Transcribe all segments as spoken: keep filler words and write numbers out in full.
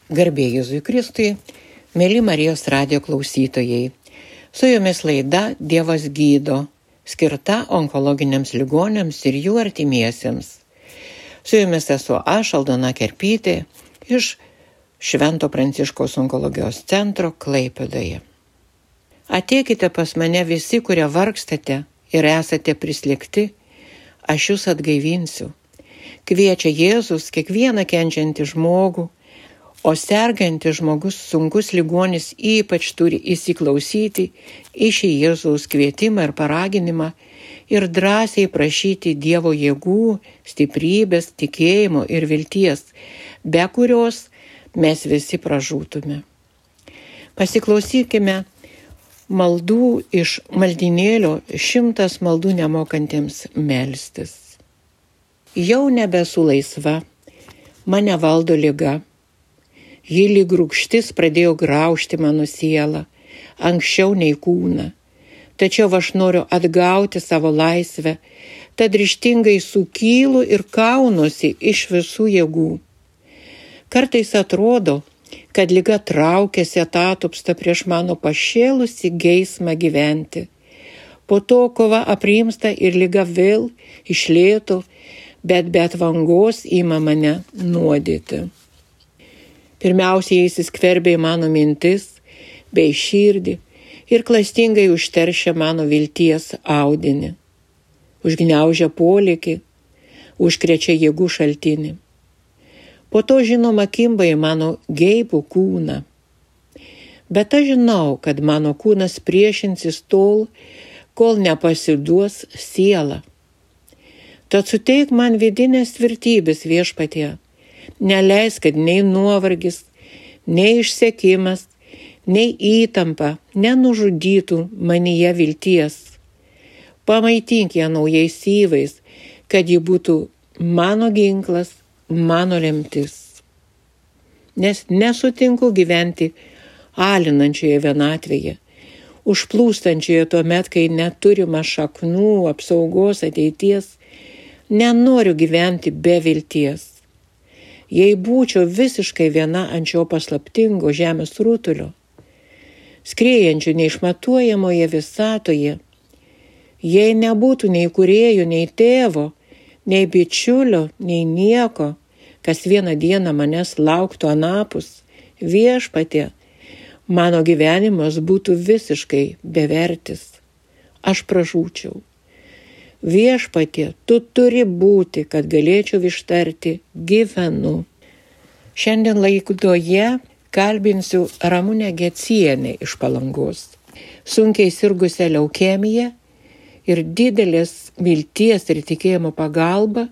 Garbė Jėzui Kristui, mėly Marijos radijo klausytojai. Su jumis laida Dievas gydo, skirta onkologiniams ligoniams ir jų artimiesiems. Su jumis esu aš, Aldona Kerpytė, iš Švento Pranciškaus onkologijos centro Klaipėdoje. Ateikite pas mane visi, kurie vargstate ir esate prislėgti, aš jūs atgaivinsiu. Kviečia Jėzus kiekvieną kenčiantį žmogų, o sergantis žmogus, sunkus ligonis, ypač turi įsiklausyti į šį Jėzaus kvietimą ir paraginimą ir drąsiai prašyti Dievo jėgų, stiprybės, tikėjimo ir vilties, be kurios mes visi pražūtume. Pasiklausykime maldų iš maldynėlio šimtas maldų nemokantiems melstis. Jau nebesu laisva, mane valdo liga. Ji lyg rūgštis pradėjo graužti mano sielą, anksčiau nei kūną. Tačiau aš noriu atgauti savo laisvę, tad ryžtingai sukylu ir kaunuosi iš visų jėgų. Kartais atrodo, kad liga traukiasi atatupsta prieš mano pašėlusi geismą gyventi. Po to kova aprimsta ir liga vėl iš lėto, bet be atvangos ima mane nuodyti. Pirmiausiai įsiskverbia į mano mintis bei širdį ir klastingai užteršia mano vilties audinį. Užgniaužia polėkį, užkrečia jėgų šaltinį. Po to žinoma kimba į mano geibų kūną. Bet aš žinau, kad mano kūnas priešinsis tol, kol nepasiduos siela. Tad suteik man vidinės tvirtybės Viešpatie. Neleis, kad nei nuovargis, nei išsekimas, nei įtampa nenužudytų manyje vilties. Pamaitink ją naujais syvais, kad ji būtų mano ginklas, mano lemtis. Nes nesutinku gyventi alinančioje vienatvėje, užplūstančioje tuomet, kai neturima šaknų, apsaugos, ateities. Nenoriu gyventi be vilties. Jei būčiau visiškai viena ant šio paslaptingo žemės rutulio, skriejančių neišmatuojamoje visatoje, jei nebūtų nei kūrėjo, nei tėvo, nei bičiulio, nei nieko, kas vieną dieną manęs lauktų anapus, Viešpatie, mano gyvenimas būtų visiškai bevertis. Aš pražūčiau. Viešpatie, tu turi būti, kad galėčiau ištarti gyvenu. Šiandien laidoje kalbinsiu Ramunę Gecienę iš Palangos, sunkiai sirgusią leukemiją ir didelės vilties ir tikėjimo pagalba,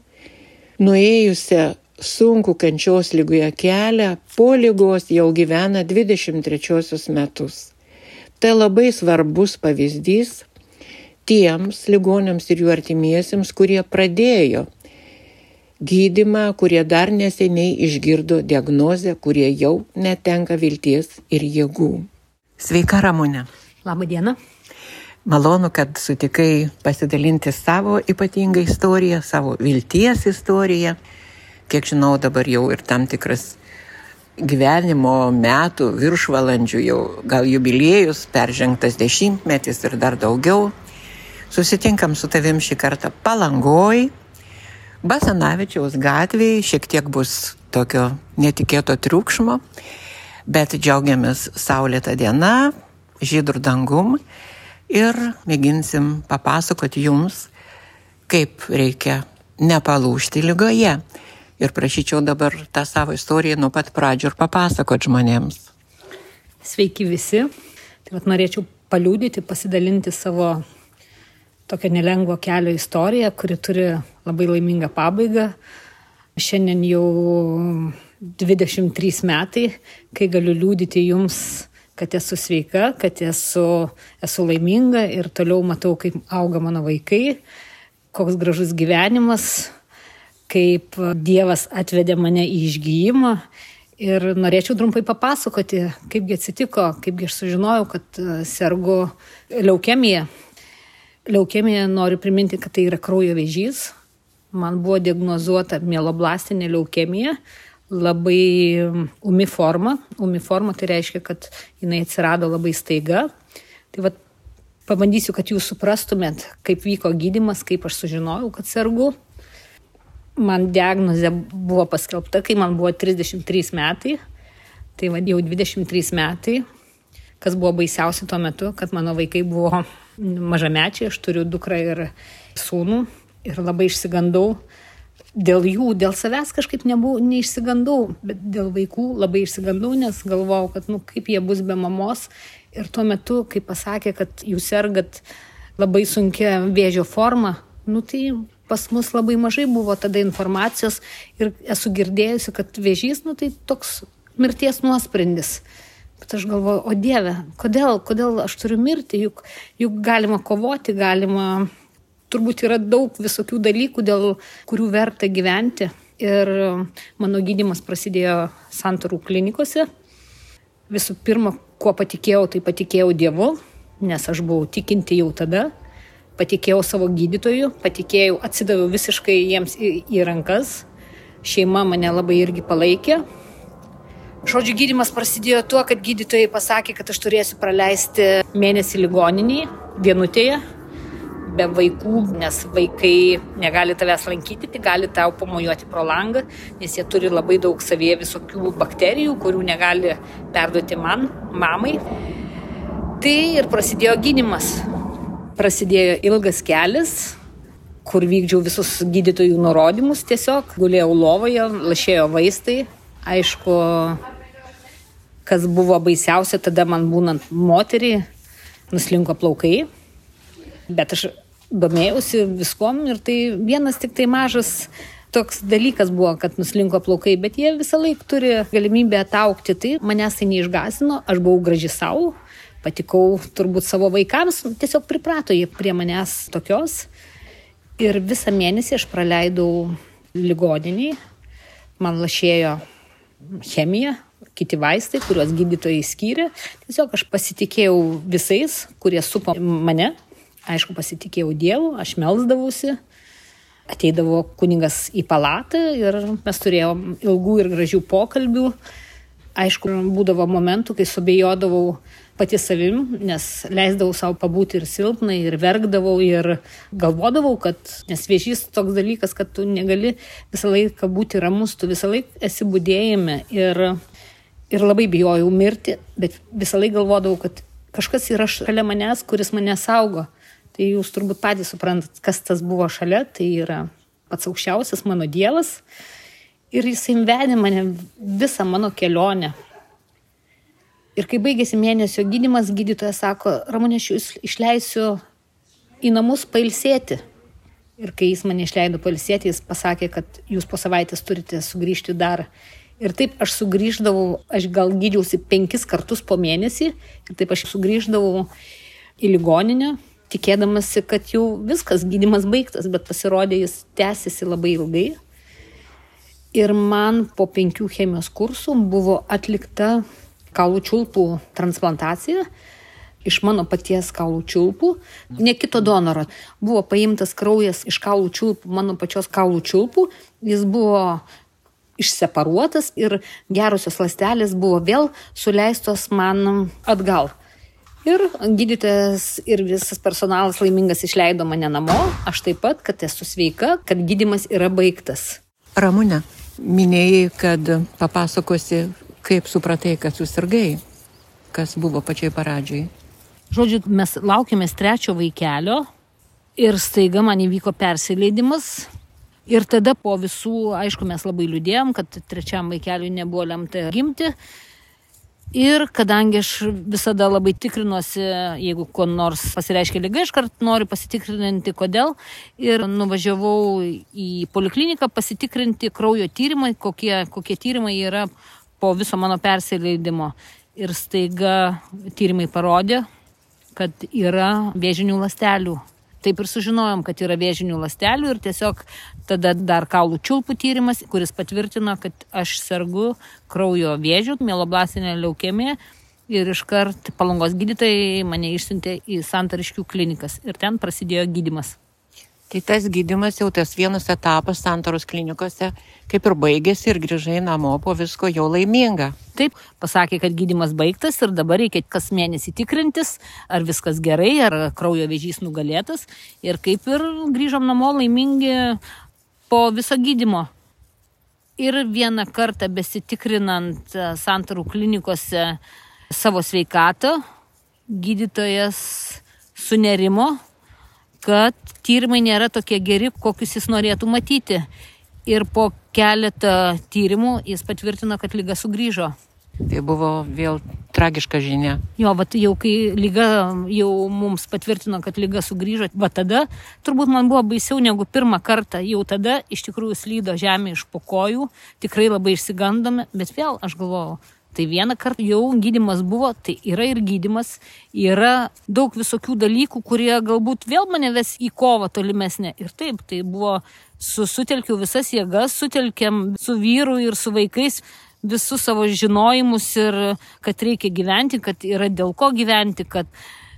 nuėjusią sunkų kančios ligoje kelią, po ligos jau gyvena dvidešimt trečiuosius metus. Tai labai svarbus pavyzdys tiems ligoniams ir jų artimiesiems, kurie pradėjo gydymą, kurie dar neseniai išgirdo diagnozę, kurie jau netenka vilties ir jėgų. Sveika, Ramune. Labą dieną. Malonu, kad sutikai pasidalinti savo ypatingą istoriją, savo vilties istoriją. Kiek žinau, dabar jau ir tam tikras gyvenimo metų, viršvalandžių, jau gal jubiliejus, peržengtas dešimtmetis ir dar daugiau. Susitinkam su tavim šį kartą Palangoj, Basanavičiaus gatvėje, šiek tiek bus tokio netikėto triukšmo, bet džiaugiamės saulėtą dieną, žydrų dangum ir mėginsim papasakoti jums, kaip reikia nepalūžti ligoje. Ir prašyčiau dabar tą savo istoriją nuo pat pradžių ir papasakoti žmonėms. Sveiki visi. Tai vat norėčiau paliudyti, pasidalinti savo tokią nelengvo kelio istoriją, kuri turi labai laimingą pabaigą. Šiandien jau dvidešimt trys metai, kai galiu liudyti jums, kad esu sveika, kad esu, esu laiminga ir toliau matau, kaip auga mano vaikai, koks gražus gyvenimas, kaip Dievas atvedė mane į išgijimą. Ir norėčiau trumpai papasakoti, kaipgi atsitiko, kaipgi aš sužinojau, kad sergu leukemija. Leukemija, noriu priminti, kad tai yra kraujo vėžys. Man buvo diagnozuota mieloblastinė leukemija. labai umi forma. Umi forma tai reiškia, kad jinai atsirado labai staiga. Tai vat pabandysiu, kad jūs suprastumėt, kaip vyko gydymas, kaip aš sužinojau, kad sergu. Man diagnozė buvo paskelbta, kai man buvo trisdešimt trys metai. Tai va, jau dvidešimt trys metai. Kas buvo baisiausia tuo metu, kad mano vaikai buvo mažamečiai, aš turiu dukrą ir sūnų ir labai išsigandau. Dėl jų, dėl savęs kažkaip nebuvau, neišsigandau, bet dėl vaikų labai išsigandau, nes galvojau, kad nu, kaip jie bus be mamos. Ir tuo metu, kai pasakė, kad jūs sergat labai sunkia vėžio forma, nu tai pas mus labai mažai buvo tada informacijos ir esu girdėjusi, kad vėžys, nu tai toks mirties nuosprendis. Bet aš galvoju, o Dieve, kodėl, kodėl aš turiu mirti, juk, juk galima kovoti, galima, turbūt yra daug visokių dalykų, dėl kurių verta gyventi. Ir mano gydymas prasidėjo Santarų klinikose. Visų pirma, kuo patikėjau, tai patikėjau Dievu, nes aš buvau tikinti jau tada. Patikėjau savo gydytojų, patikėjau, atsidaviau visiškai jiems į, į rankas. Šeima mane labai irgi palaikė. Žodžiu, gydymas prasidėjo tuo, kad gydytojai pasakė, kad aš turėsiu praleisti mėnesį ligoninėje, vienutėje, be vaikų, nes vaikai negali tavęs lankyti, tai gali tau pamojuoti pro langą, nes jie turi labai daug savyje visokių bakterijų, kurių negali perduoti man, mamai. Tai ir prasidėjo gydymas. Prasidėjo ilgas kelias, kur vykdžiau visus gydytojų nurodymus tiesiog. Gulėjau lovoje, lašėjo vaistai. Aišku, kas buvo baisiausia, tada man būnant moterį, nuslinko plaukai. Bet aš domėjausi viskom ir tai vienas tik tai mažas toks dalykas buvo, kad nuslinko plaukai, bet jie visą laiką turi galimybę ataugti. Tai manęs tai neišgąsdino, aš buvau graži savo, patikau turbūt savo vaikams, tiesiog priprato jie prie manęs tokios. Ir visą mėnesį aš praleidau ligoninėje, man lašėjo chemija, kiti vaistai, kuriuos gydytojai skyrė. Tiesiog aš pasitikėjau visais, kurie supo mane. Aišku, pasitikėjau Dievu, aš melsdavausi. Ateidavo kunigas į palatą ir mes turėjom ilgų ir gražių pokalbių. Aišku, būdavo momentų, kai subejodavau pati savim, nes leisdavau savo pabūti ir silpnai, ir verkdavau, ir galvodavau, kad, nes vėžys toks dalykas, kad tu negali visą laiką būti ramus, tu visą laiką esi budėjime ir, ir labai bijojau mirti, bet visą laiką galvodavau, kad kažkas yra šalia manęs, kuris mane saugo. Tai jūs turbūt patys suprantat, kas tas buvo šalia, tai yra pats aukščiausias mano Dievas ir jisai vedė mane visą mano kelionę. Ir kai baigėsi mėnesio gydymas, gydytojas sako, Ramunė, aš jūs išleisiu į namus pailsėti. Ir kai jis mane išleido pailsėti, jis pasakė, kad jūs po savaitės turite sugrįžti dar. Ir taip aš sugrįždavau, aš gal gydžiausi penkis kartus po mėnesį, ir taip aš sugrįždavau į ligoninę, tikėdamasi, kad jau viskas, gydymas baigtas, bet pasirodė, jis tęsiasi labai ilgai. Ir man po penkių chemijos kursų buvo atlikta kaulų čiulpų transplantacija iš mano paties kaulų čiulpų, ne kito donoro. Buvo paimtas kraujas iš kaulų čiulpų, mano pačios kaulų čiulpų, jis buvo išseparuotas ir gerosios ląstelės buvo vėl suleistos man atgal. Ir gydytojas ir visas personalas laimingas išleido mane namo, aš taip pat, kad esu sveika, kad gydymas yra baigtas. Ramune, minėjai, kad papasakosi, kaip supratai, kad susirgai, kas buvo pačiai pradžiai. Žodžiu, mes laukėmės trečio vaikelio ir staiga man įvyko persileidimas. Ir tada po visų, aišku, mes labai liūdėjom, kad trečiam vaikeliui nebuvo lemta gimti. Ir kadangi aš visada labai tikrinuosi, jeigu ko nors pasireiškia liga, iškart noriu pasitikrinti, kodėl. Ir nuvažiavau į polikliniką pasitikrinti kraujo tyrimai, kokie, kokie tyrimai yra po viso mano persileidimo. Ir staiga tyrimai parodė, kad yra vėžinių ląstelių. Taip ir sužinojom, kad yra vėžinių ląstelių ir tiesiog tada dar kaulų čiulpų tyrimas, kuris patvirtino, kad aš sergu kraujo vėžiu, mieloblastinė leukemija ir iškart Palangos gydytojai mane išsiuntė į Santariškių klinikas ir ten prasidėjo gydymas. Tai tas gydymas jau tas vienas etapas Santaros klinikose kaip ir baigėsi ir grįžai namo po visko jau laiminga. Taip, pasakė, kad gydymas baigtas ir dabar reikia kas mėnesį tikrintis, ar viskas gerai, ar kraujo vėžys nugalėtas. Ir kaip ir grįžom namo laimingi po viso gydymo. Ir vieną kartą besitikrinant Santarų klinikose savo sveikatą, gydytojas sunerimo, kad tyrimai nėra tokie geri, kokius jis norėtų matyti. Ir po keletą tyrimų jis patvirtino, kad liga sugrįžo. Tai buvo vėl tragiška žinia. Jo, vat jau kai liga jau mums patvirtino, kad liga sugrįžo, va tada turbūt man buvo baisiau negu pirmą kartą. Jau tada iš tikrųjų slydo žemė iš po kojų, tikrai labai išsigandome, bet vėl aš galvojau, tai vieną kartą jau gydymas buvo, tai yra ir gydymas, yra daug visokių dalykų, kurie galbūt vėl mane ves į kovą tolimesnę. Ir taip, tai buvo, su, sutelkiau visas jėgas, sutelkiam su vyru ir su vaikais visus savo žinojimus ir kad reikia gyventi, kad yra dėl ko gyventi, kad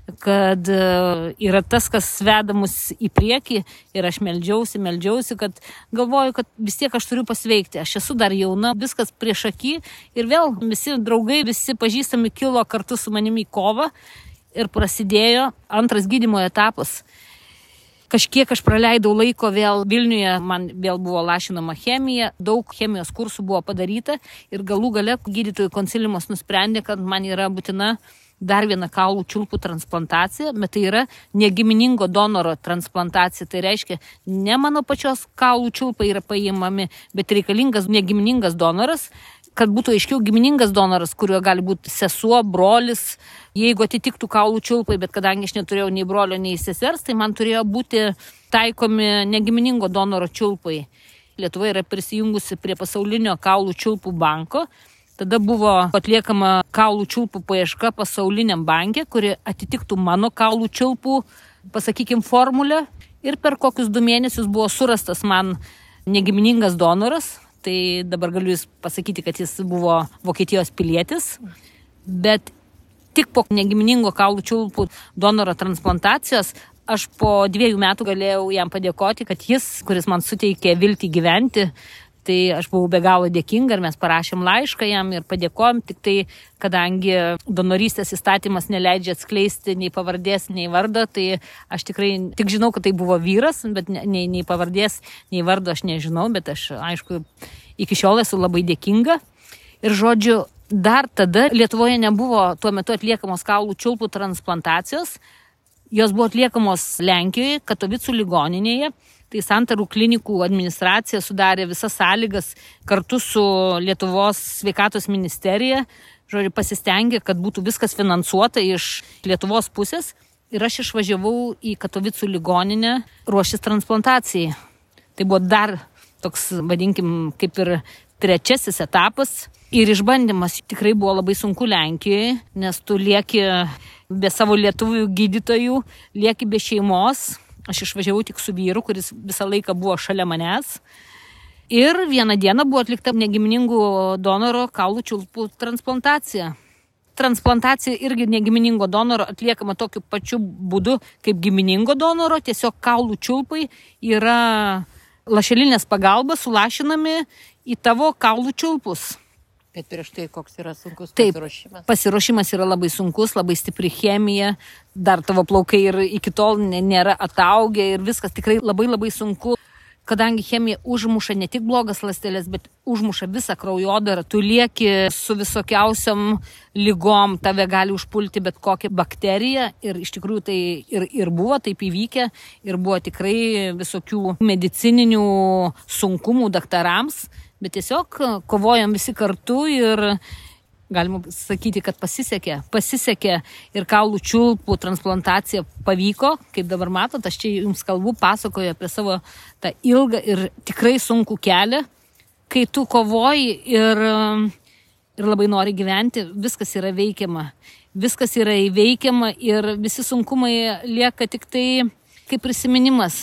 kad yra tas, kas veda mus į priekį ir aš meldžiausi, meldžiausi, kad galvoju, kad vis tiek aš turiu pasveikti. Aš esu dar jauna, viskas prieš akį ir vėl visi draugai, visi pažįstami kilo kartu su manimi į kovą ir prasidėjo antras gydymo etapas. Kažkiek aš praleidau laiko vėl Vilniuje, man vėl buvo lašinama chemija, daug chemijos kursų buvo padaryta ir galų gale gydytojų konsiliumas nusprendė, kad man yra būtina dar viena kaulų čiulpų transplantacija, bet tai yra negiminingo donoro transplantacija. Tai reiškia, ne mano pačios kaulų čiulpai yra paimami, bet reikalingas negiminingas donoras, kad būtų aiškiau giminingas donoras, kuriuo gali būti sesuo, brolis, jeigu atitiktų kaulų čiulpai, bet kadangi aš neturėjau nei brolio, nei sesers, tai man turėjo būti taikomi negiminingo donoro čiulpai. Lietuva yra prisijungusi prie pasaulinio kaulų čiulpų banko. Tada buvo atliekama kaulų čiulpų paieška pasauliniam banke, kuri atitiktų mano kaulų čiulpų, pasakykim, formulę. Ir per kokius du mėnesius buvo surastas man negiminingas donoras. Tai dabar galiu jūs pasakyti, kad jis buvo Vokietijos pilietis. Bet tik po negiminingo kaulų čiulpų donoro transplantacijos aš po dviejų metų galėjau jam padėkoti, kad jis, kuris man suteikė viltį gyventi, tai aš buvau be galo dėkinga ir mes parašėm laišką jam ir padėkojom, tik tai, kadangi donorystės įstatymas neleidžia atskleisti nei pavardės, nei vardo, tai aš tikrai tik žinau, kad tai buvo vyras, bet nei, nei pavardės, nei vardo aš nežinau, bet aš, aišku, iki šiol esu labai dėkinga. Ir žodžiu, dar tada Lietuvoje nebuvo tuo metu atliekamos kaulų čiulpų transplantacijos, jos buvo atliekamos Lenkijoje, Katovicų ligoninėje. Tai Santarų klinikų administracija sudarė visas sąlygas kartu su Lietuvos sveikatos ministerija. Žodžiu, pasistengė, kad būtų viskas finansuota iš Lietuvos pusės. Ir aš išvažiavau į Katovicų ligoninę ruoštis transplantacijai. Tai buvo dar toks, vadinkim, kaip ir trečiasis etapas. Ir išbandymas tikrai buvo labai sunku Lenkijoje, nes tu lieki be savo lietuvių gydytojų, lieki be šeimos. Aš išvažiavau tik su vyru, kuris visą laiką buvo šalia manęs. Ir vieną dieną buvo atlikta negiminingų donoro kaulų čiulpų transplantacija. Transplantacija irgi negiminingo donoro atliekama tokiu pačiu būdu kaip giminingo donoro. Tiesiog kaulų čiulpai yra lašelinės pagalba sulašinami į tavo kaulų čiulpus. Bet prieš tai koks yra sunkus Taip, pasiruošimas? Pasiruošimas yra labai sunkus, labai stipri chemija, dar tavo plaukai ir iki tol nėra ataugę ir viskas tikrai labai labai sunku. Kadangi chemija užmuša ne tik blogas ląsteles, bet užmuša visą kraujodarą, tu lieki su visokiausiam lygom, tave gali užpulti bet kokią bakteriją ir iš tikrųjų tai ir, ir buvo taip įvykę ir buvo tikrai visokių medicininių sunkumų daktarams. Bet tiesiog kovojom visi kartu ir galima sakyti, kad pasisekė. Pasisekė ir kaulų čiulpų transplantacija pavyko. Kaip dabar matot, aš čia jums kalbu, pasakoju apie savo tą ilgą ir tikrai sunkų kelią. Kai tu kovoji ir, ir labai nori gyventi, viskas yra veikiama. Viskas yra įveikiama ir visi sunkumai lieka tik tai kaip prisiminimas.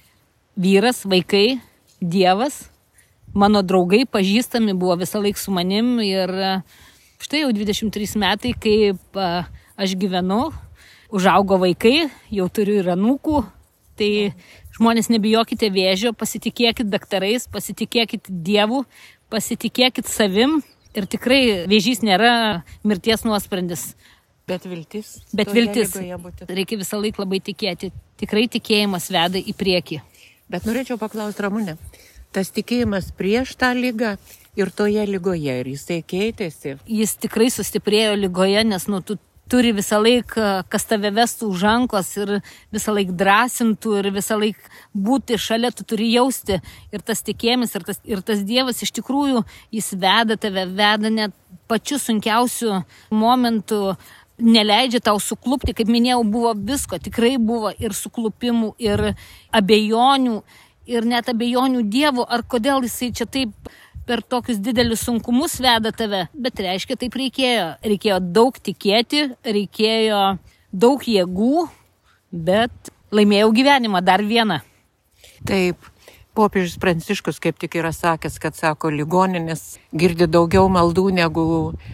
Vyras, vaikai, Dievas. Mano draugai, pažįstami buvo visą laiką su manim ir štai jau dvidešimt trys metai, kaip aš gyvenu, užaugo vaikai, jau turiu ir anūkų Tai žmonės, nebijokite vėžio, pasitikėkit daktarais, pasitikėkit Dievu, pasitikėkit savim ir tikrai vėžys nėra mirties nuosprendis. Bet viltis. Bet viltis. Reikia visą laiką labai tikėti. Tikrai tikėjimas veda į priekį. Bet norėčiau paklausti, Ramune, tas tikėjimas prieš tą ligą ir toje ligoje, ir jisai keitėsi? Jis tikrai sustiprėjo ligoje, nes nu, tu turi visą laiką, kas tave vestų už rankos ir visą laiką drąsintų ir visą laiką būti šalia, tu turi jausti. Ir tas tikėjimas, ir tas, ir tas Dievas iš tikrųjų, jis veda tave, veda net pačiu sunkiausiu momentu, neleidžia tau suklupti, kaip minėjau, buvo visko, tikrai buvo ir suklupimų, ir abejonių, ir net abejonių Dievu, ar kodėl jisai čia taip per tokius didelius sunkumus veda tave, bet reiškia, taip reikėjo. Reikėjo daug tikėti, reikėjo daug jėgų, bet laimėjau gyvenimą dar vieną. Taip, popiežius Pranciškus kaip tik yra sakęs, kad sako, ligoninės girdi daugiau maldų negu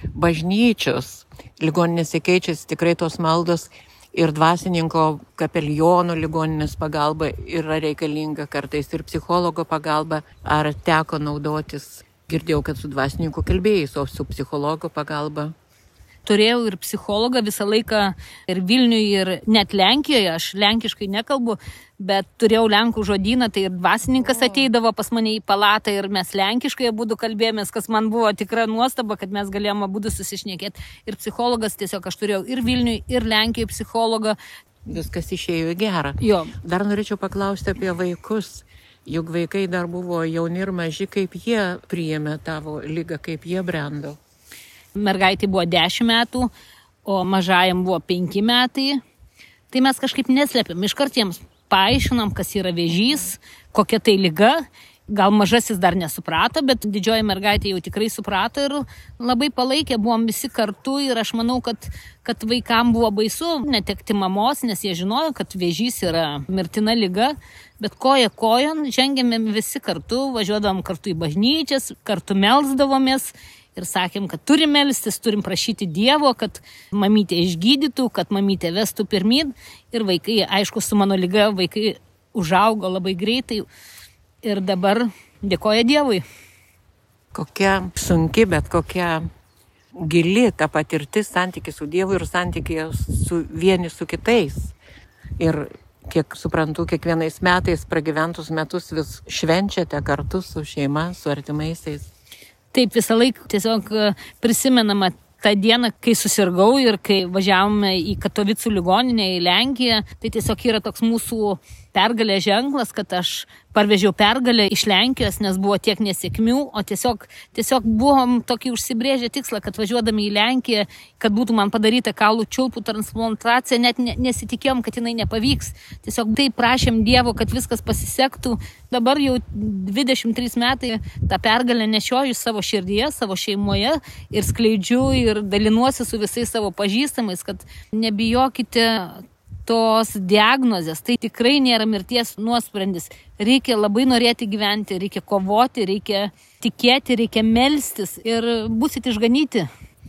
bažnyčios. Ligoninėse keičiasi tikrai tos maldos ir dvasininko kapelionų ligoninės pagalba yra reikalinga kartais ir psichologo pagalba. Ar teko naudotis? Girdėjau, kad su dvasininku kalbėjai, o su psichologo pagalba. Turėjau ir psichologą visą laiką ir Vilniuje, ir net Lenkijoje, aš lenkiškai nekalbu, bet turėjau lenkų žodyną, tai ir dvasininkas ateidavo pas mane į palatą ir mes lenkiškai abudu kalbėjomės, kas man buvo tikra nuostaba, kad mes galėjome abudu susišnekėti. Ir psichologas tiesiog aš turėjau ir Vilniuje, ir Lenkijoje psichologą. Viskas išėjo į gerą. Jo. Dar norėčiau paklausti apie vaikus. Juk vaikai dar buvo jauni ir maži, kaip jie priėmė tavo ligą, kaip jie brendo. Mergaitė buvo dešimt metų, o mažajam buvo penki metai. Tai mes kažkaip neslėpėm. Iškart jiems paaiškinam, kas yra vėžys, kokia tai liga. Gal mažasis dar nesuprato, bet didžioji mergaitė jau tikrai suprato ir labai palaikė, buvom visi kartu ir aš manau, kad, kad vaikam buvo baisu netekti mamos, nes jie žinojo, kad vėžys yra mirtina liga, bet koja kojon žengėme visi kartu, važiuodavom kartu į bažnyčias, kartu melsdavomės. Ir sakėm, kad turim melstis, turim prašyti Dievo, kad mamytė išgydytų, kad mamytė vestų pirmyn. Ir vaikai, aišku, su mano liga vaikai užaugo labai greitai. Ir dabar dėkoja Dievui. Kokia sunki, bet kokia gili ta patirtis, santykis su Dievu ir santykis su vieni su kitais. Ir kiek suprantu, kiekvienais metais pragyventus metus vis švenčiate kartu su šeima, su artimaisiais. Taip, visą laiką tiesiog prisimenama tą dieną, kai susirgau ir kai važiavome į Katovicų ligoninę, į Lenkiją. Tai tiesiog yra toks mūsų pergalės ženklas, kad aš parvežiau pergalę iš Lenkijos, nes buvo tiek nesėkmių, o tiesiog, tiesiog buvom tokį užsibrėžę tikslą, kad važiuodami į Lenkiją, kad būtų man padaryta kaulų čiulpų transplantacija, net nesitikėjom, kad jinai nepavyks. Tiesiog tai prašėm Dievo, kad viskas pasisektų. Dabar jau dvidešimt trys metai tą pergalę nešioju savo širdyje, savo šeimoje ir skleidžiu ir dalinuosi su visais savo pažįstamais, kad nebijokite tos diagnozės. Tai tikrai nėra mirties nuosprendis. Reikia labai norėti gyventi, reikia kovoti, reikia tikėti, reikia melstis ir būsit išganyti.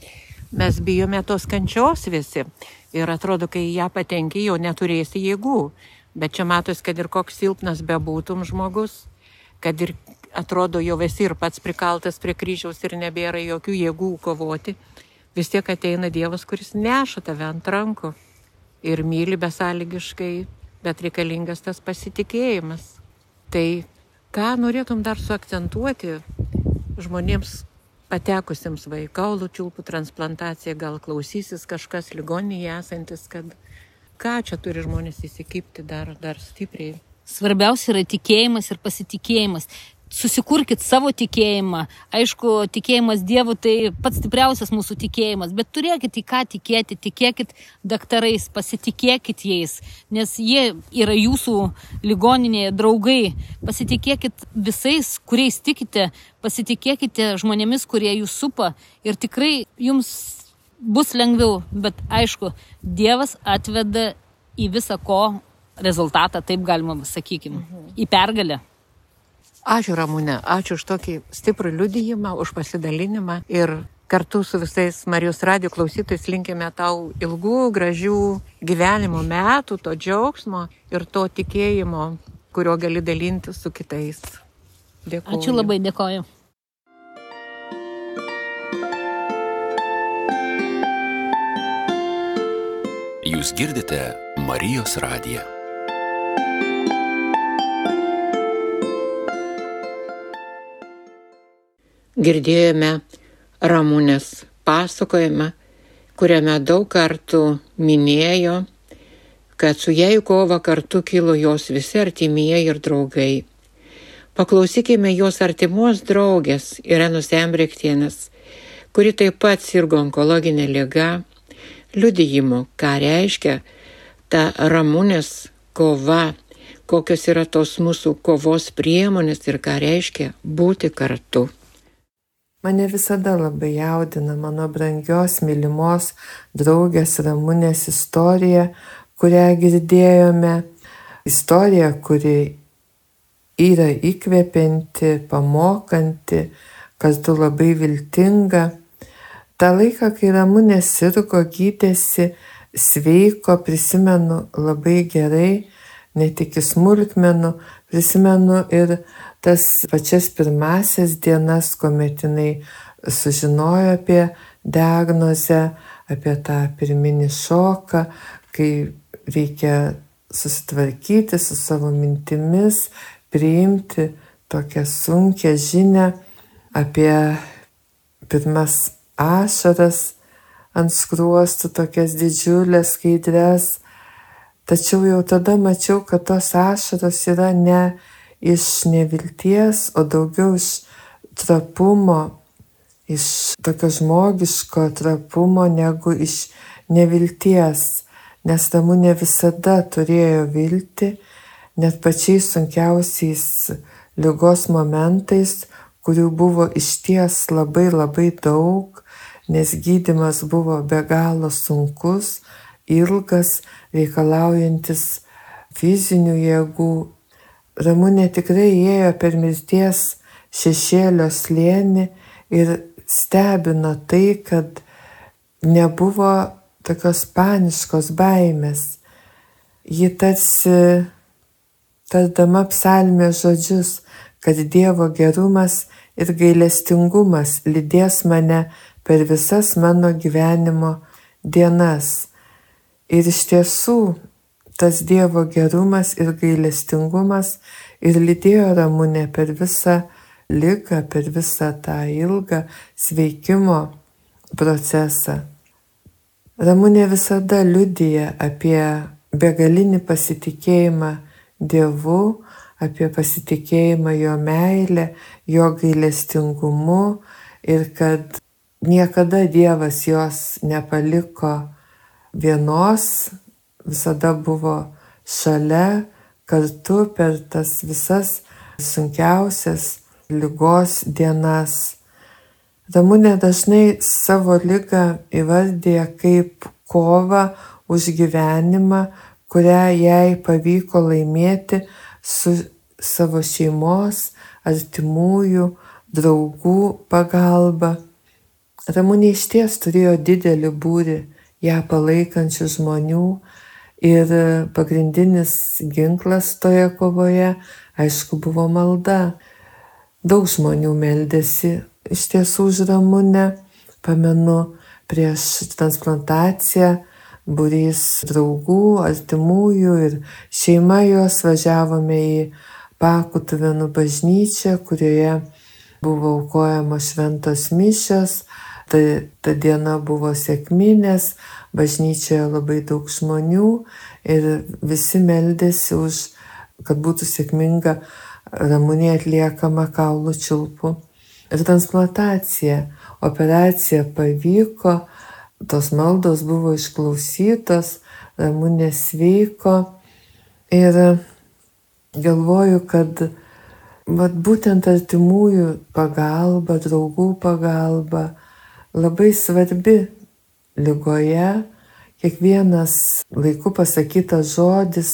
Mes bijome tos kančios visi ir atrodo, kai ją patenki, jau neturėsi jėgų. Bet čia matos, kad ir koks silpnas bebūtum žmogus, kad ir atrodo jau esi ir pats prikaltas prie kryžiaus ir nebėra jokių jėgų kovoti, vis tiek ateina Dievas, kuris neša tave ant rankų. Ir myli besąlygiškai, bet reikalingas tas pasitikėjimas. Tai ką norėtum dar suakcentuoti žmonėms patekusiems į kaulų čiulpų transplantaciją, gal klausysis kažkas ligoninėje esantis, kad ką čia turi žmonės įsikibti dar, dar stipriai. Svarbiausia yra tikėjimas ir pasitikėjimas. Susikurkit savo tikėjimą. Aišku, tikėjimas Dievu tai pats stipriausias mūsų tikėjimas, bet turėkit į ką tikėti, tikėkit daktarais, pasitikėkit jais, nes jie yra jūsų ligoninėje draugai. Pasitikėkit visais, kuriais tikite, pasitikėkite žmonėmis, kurie jūs supa ir tikrai jums bus lengviau, bet aišku, Dievas atveda į visą ko rezultatą, taip galima sakykim, į pergalę. Ačiū Ramune, ačiū už tokį stiprų liudijimą, už pasidalinimą ir kartu su visais Marijos radijo klausytojais linkime tau ilgų, gražių gyvenimo metų, to džiaugsmo ir to tikėjimo, kurio gali dalinti su kitais. Dėkuoju. Ačiū labai, dėkoju. Jūs girdite Marijos radiją. Girdėjome Ramunės pasakojimą, kuriame daug kartų minėjo, kad su ja į kovą kartu kilo jos visi artimieji ir draugai. Paklausykime jos artimos draugės Irenos Embrektienės, kuri taip pat sirgo onkologinė liga, liudijimų, ką reiškia ta Ramunės kova, kokios yra tos mūsų kovos priemonės ir ką reiškia būti kartu. Mane visada labai jaudina mano brangios, mylimos draugės Ramunės istorija, kurią girdėjome. Istorija, kuri yra įkvepianti, pamokanti, kartu labai viltinga. Ta laiką, kai Ramunė sirgo, gydėsi, sveiko, prisimenu labai gerai, ne tik smulkmenų, prisimenu ir tas pačias pirmasias dienas, kuomet jinai sužinojo apie diagnozę, apie tą pirminį šoką, kai reikia susitvarkyti su savo mintimis, priimti tokią sunkią žinią apie pirmas ašaras ant skruostų, tokias didžiulės, skaidres. Tačiau jau tada mačiau, kad tos ašaros yra ne iš nevilties, o daugiau iš trapumo, iš tokio žmogiško trapumo negu iš nevilties, nes Ramunė visada turėjo viltį, net pačiais sunkiausiais ligos momentais, kurių buvo išties labai labai daug, nes gydymas buvo be galo sunkus, ilgas, reikalaujantis fizinių jėgų. Ramunė tikrai ėjo per mirties šešėlio slėnį ir stebino tai, kad nebuvo tokios paniškos baimės. Ji tarsi tardama psalmės žodžius, kad Dievo gerumas ir gailestingumas lydės mane per visas mano gyvenimo dienas. Ir iš tiesų, tas Dievo gerumas ir gailestingumas ir lydėjo Ramunę per visą ligą, per visą tą ilgą sveikimo procesą. Ramunė visada liudija apie begalinį pasitikėjimą Dievu, apie pasitikėjimą jo meilę, jo gailestingumu ir kad niekada Dievas jos nepaliko vienos, visada buvo šalia, kartu per tas visas sunkiausias ligos dienas. Ramunė dažnai savo ligą įvardija kaip kovą už gyvenimą, kurią jai pavyko laimėti su savo šeimos, artimųjų, draugų pagalba. Ramunė išties turėjo didelį būrį ją palaikančių žmonių ir pagrindinis ginklas toje kovoje, aišku, buvo malda. Daug žmonių meldėsi iš tiesų už Ramunę. Pamenu, prieš transplantaciją būrys draugų, artimųjų ir šeima jos važiavome į Pakutuvėnų bažnyčią, kurioje buvo aukojamos šventos mišios. Ta, ta diena buvo sekminės, bažnyčioje labai daug žmonių ir visi meldėsi už, kad būtų sėkminga Ramunė atliekama kaulų čiulpų ir transplantacija. Operacija pavyko, tos maldos buvo išklausytos, Ramunė sveiko ir galvoju, kad vat, būtent artimųjų pagalba, draugų pagalba labai svarbi ligoje. Kiekvienas laiku pasakytas žodis,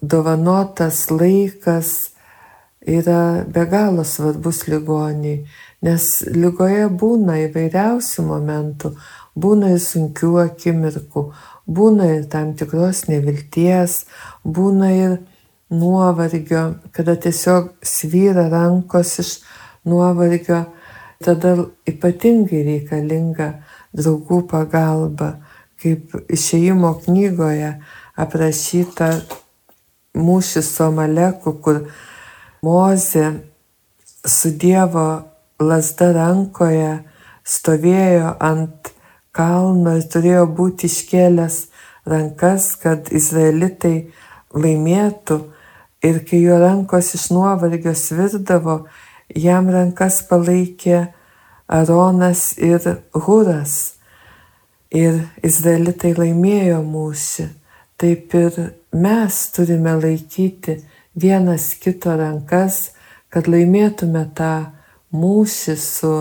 dovanotas laikas yra be galo svarbus ligoniui, nes ligoje būna įvairiausių momentų, būna ir sunkių akimirkų, būna ir tam tikros nevilties, būna ir nuovargio, kada tiesiog svyra rankos iš nuovargio, tada ypatingai reikalinga draugų pagalba, kaip Išėjimo knygoje aprašyta mūšis su Amaleku, kur Mozė su Dievo lazda rankoje stovėjo ant kalno ir turėjo būti iškėlęs rankas, kad izraelitai laimėtų. Ir kai jo rankos iš nuovargio svirdavo, jam rankas palaikė Aronas ir Huras. Ir izraelitai laimėjo mūšį. Taip ir mes turime laikyti vienas kito rankas, kad laimėtume tą mūšį su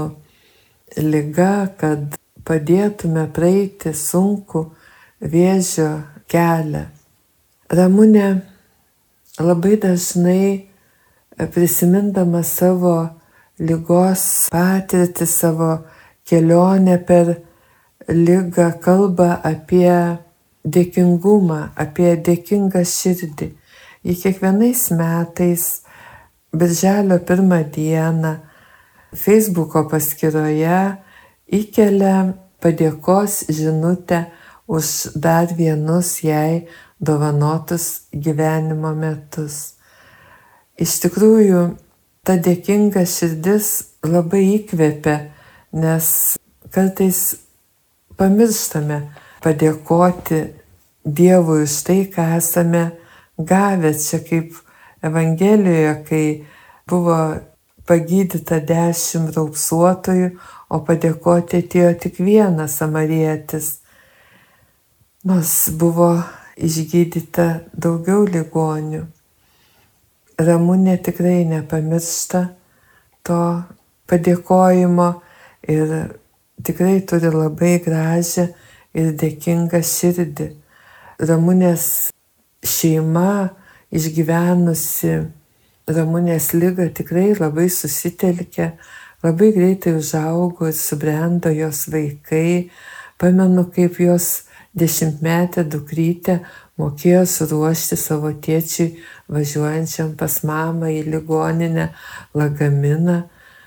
liga, kad padėtume praeiti sunku vėžio kelią. Ramunė labai dažnai, prisimindama savo ligos patirtį, savo kelionę per ligą, kalba apie dėkingumą, apie dėkingą širdį. Ji kiekvienais metais birželio pirmą dieną Facebooko paskyroje įkelia padėkos žinutę už dar vienus jai dovanotus gyvenimo metus. Iš tikrųjų, ta dėkinga širdis labai įkvepia, nes kartais pamirštame padėkoti Dievui už tai, ką esame gavę. Čia kaip Evangelijoje, kai buvo pagydyta dešimt raupsuotojų, o padėkoti atėjo tik vienas samarietis. Nors buvo išgydyta daugiau ligonių. Ramunė tikrai nepamiršta to padėkojimo ir tikrai turi labai gražią ir dėkingą širdį. Ramunės šeima, išgyvenusi Ramunės ligą, tikrai labai susitelkė, labai greitai užaugo ir subrendo jos vaikai. Pamenu, kaip jos dešimtmetė dukrytė mokėjo suruošti savo tėčiui važiuojančiam pas mamą į ligoninę lagaminą.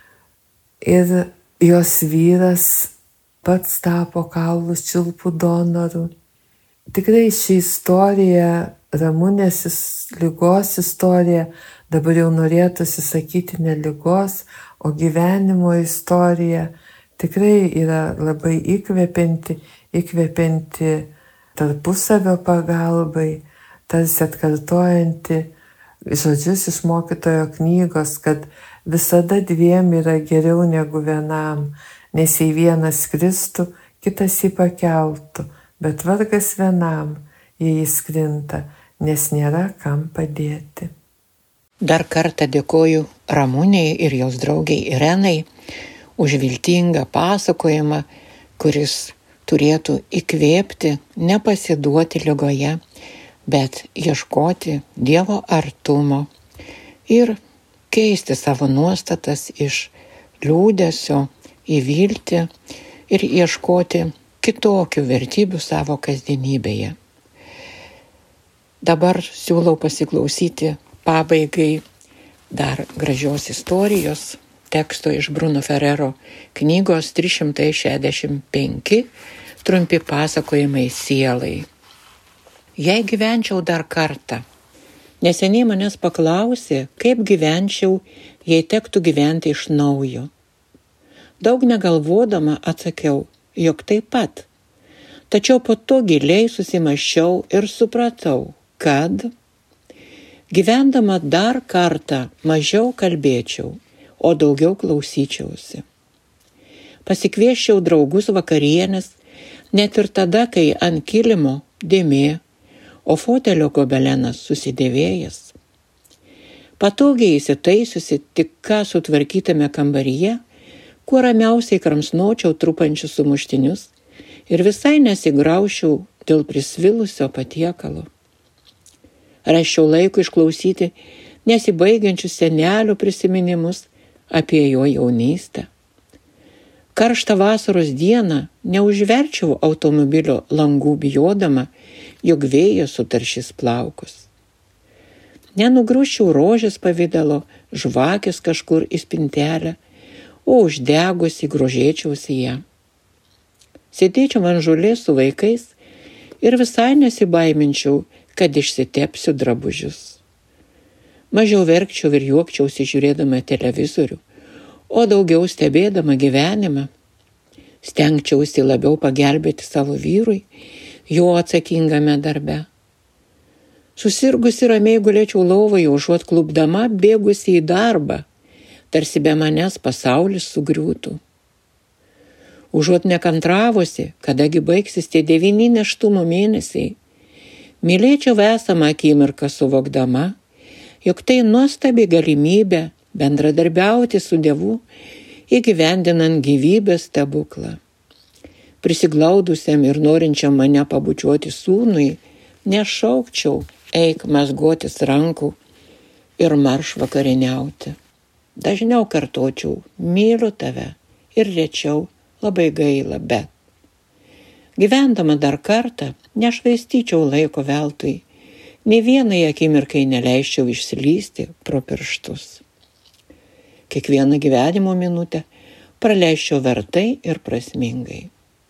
Ir jos vyras pats tapo kaulų čiulpų donoru. Tikrai ši istorija, Ramunės ligos istorija, dabar jau norėtųsi sakyti ne ligos, o gyvenimo istorija, tikrai yra labai įkvepianti, įkvepianti tarpusavio pagalbai, tarsi atkartojanti žodžius iš mokytojo knygos, kad visada dviem yra geriau negu vienam, nes jei vienas kristų, kitas jį pakeltų, bet vargas vienam, jei jis krinta, nes nėra kam padėti. Dar kartą dėkoju Ramunei ir jos draugiai Irenai už viltingą pasakojimą, kuris turėtų įkvėpti nepasiduoti ligoje, bet ieškoti Dievo artumo ir keisti savo nuostatas iš liūdesio į viltį ir ieškoti kitokių vertybių savo kasdienybėje. Dabar siūlau pasiklausyti pabaigai dar gražios istorijos, teksto iš Bruno Ferrero knygos trys šimtai šešiasdešimt penki trumpi pasakojimai sielai. Jei gyvenčiau dar kartą, neseniai manęs paklausė, kaip gyvenčiau, jei tektų gyventi iš naujo. Daug negalvodama atsakiau, jog taip pat. Tačiau po to giliai susimąsčiau ir supratau, kad gyvendama dar kartą mažiau kalbėčiau, o daugiau klausyčiausi. Pasikviesčiau draugus vakarienės, net ir tada, kai ant kilimo dėmė, o fotelio gobelenas susidėvėjęs. Patogiai įsitaisiusi tik ką sutvarkytame kambaryje, kuo ramiausiai kramsnočiau trupančius sumuštinius ir visai nesigraušiau dėl prisvilusio patiekalo. Rasčiau laiko išklausyti nesibaigiančius senelio prisiminimus apie jo jaunystę, Karštą vasaros dieną neužverčiau automobilio langų bijodama, jog vėjas sutaršys plaukus. Nenugruščiau rožės pavidalo žvakės kažkur į spintelę, o uždegusi grožėčiausi ją. Sėdėčiau ant žolės su vaikais ir visai nesibaiminčiau, kad išsitepsiu drabužius. Mažiau verkčiau ir juokčiausi žiūrėdama televizorių, o daugiau stebėdama gyvenimą. Stengčiausi labiau pagelbėti savo vyrui, jo atsakingame darbe. Susirgusi ramiai gulėčiau lovoje, užuot klupdama bėgusi į darbą, tarsi be manęs pasaulis sugriūtų. Užuot nekantravosi, kadagi baigsis tie devyni nėštumo mėnesiai, mylėčiau esamą akimirką suvokdama, jog tai nuostabi galimybė bendradarbiauti su Dievu, įgyvendinant gyvybės stebuklą. Prisiglaudusiam ir norinčiam mane pabučiuoti sūnui, nešaukčiau, eik mazgotis rankų ir marš vakarieniauti. Dažniau kartočiau, myliu tave ir rečiau, labai gaila, bet. Gyvendama dar kartą, nešvaistyčiau laiko veltui, nei vienai akimirkai neleisčiau išslysti pro pirštus. Kiekvieną gyvenimo minutę praleisčiau vertai ir prasmingai.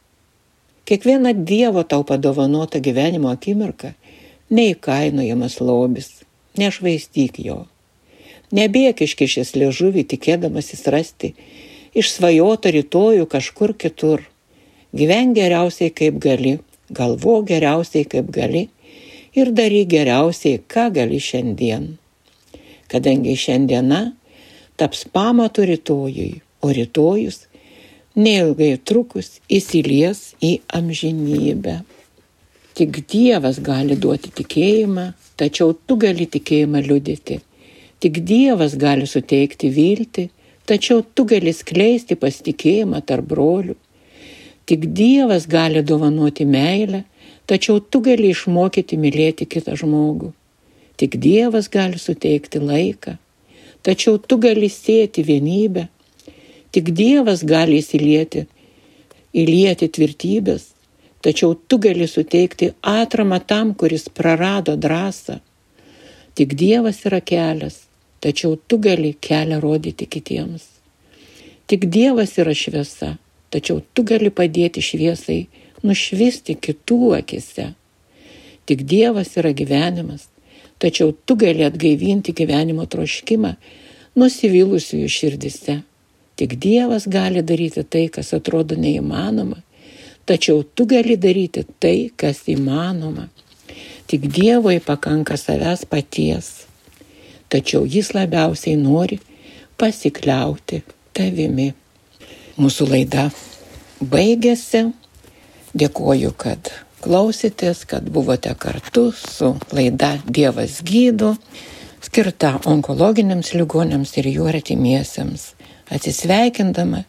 Kiekviena Dievo tau padovanota gyvenimo akimirka neįkainojamas lobis, nešvaistyk jo. Nebėk iškišęs liežuvį, tikėdamasis rasti išsvajotą rytojų kažkur kitur. Gyvenk geriausiai kaip gali, galvok geriausiai kaip gali ir daryk geriausiai, ką gali šiandien. Kadangi šiandiena taps pamatu rytojui, o rytojus neilgai trukus įsilies į amžinybę. Tik Dievas gali duoti tikėjimą, tačiau tu gali tikėjimą liudyti. Tik Dievas gali suteikti viltį, tačiau tu gali skleisti pasitikėjimą tarp brolių. Tik Dievas gali dovanoti meilę, tačiau tu gali išmokyti mylėti kitą žmogų. Tik Dievas gali suteikti laiką, tačiau tu gali sėti vienybę. Tik Dievas gali įsilieti, įlieti tvirtybės, tačiau tu gali suteikti atramą tam, kuris prarado drąsą. Tik Dievas yra kelias, tačiau tu gali kelią rodyti kitiems. Tik Dievas yra šviesa, tačiau tu gali padėti šviesai nušvisti kitų akise. Tik Dievas yra gyvenimas, tačiau tu gali atgaivinti gyvenimo troškimą nusivylusiųjų širdise. Tik Dievas gali daryti tai, kas atrodo neįmanoma, tačiau tu gali daryti tai, kas įmanoma. Tik Dievui pakanka savęs paties, tačiau jis labiausiai nori pasikliauti tavimi. Mūsų laida baigėsi. Dėkoju, kad klausėtės, kad buvote kartu su laida Dievas gydo, skirta onkologiniams ligoniams ir jų artimiesiems. Atsisveikindama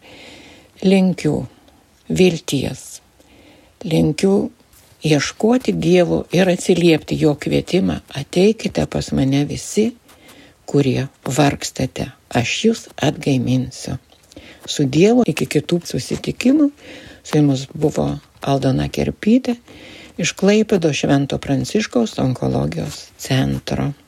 linkiu vilties, linkiu ieškoti Dievo ir atsiliepti jo kvietimą. Ateikite pas mane visi, kurie vargstate, aš jūs atgaiminsiu. Su Dievu iki kitų susitikimų. Su jumis buvo Aldona Kerpytė iš Klaipėdos Švento Pranciškaus onkologijos centro.